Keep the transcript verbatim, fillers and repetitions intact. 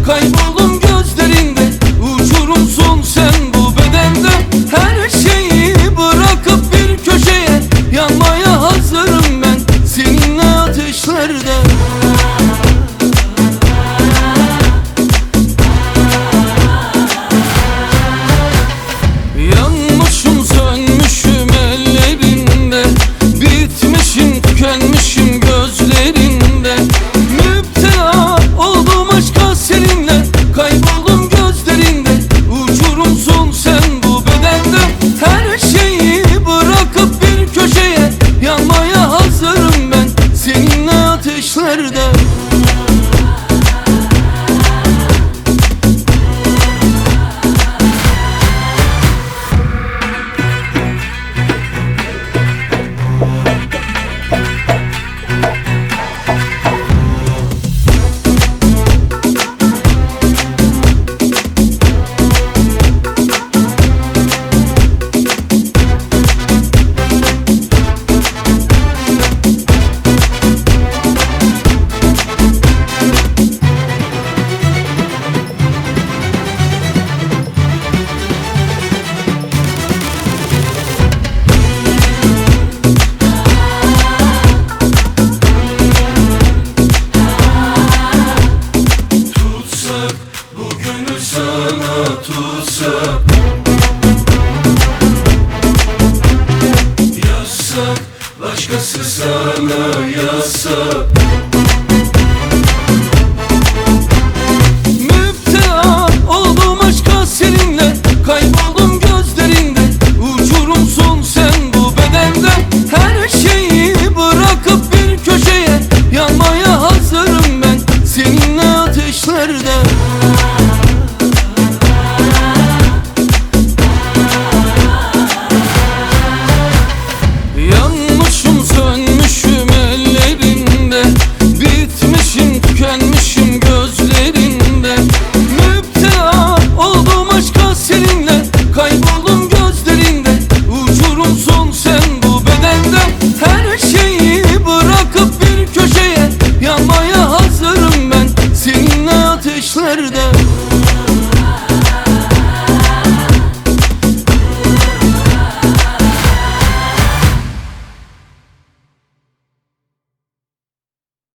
Kayboldum gözlerinde, uçurumsun sen bu bedende. Her şeyi bırakıp bir köşeye, yanmaya hazırım ben seninle ateşlerde. Yanmışım sönmüşüm ellerinde, bitmişim tükenmişim gözlerinde. Müptela oldum aşka seninle, kayboldum gözlerinde, uçurumsun sen bu bedende. Her şeyi bırakıp bir köşeye, yanmaya hazırım ben seninle ateşlerde. Bugünü sana tutsak, yasak, başkası sana yasak. Müptela oldum aşka seninle, kayboldum gözlerinde, uçurumsun sen bu bedende. Her şeyi bırakıp bir köşeye, yanmaya hazırım ben seninle ateşlerde.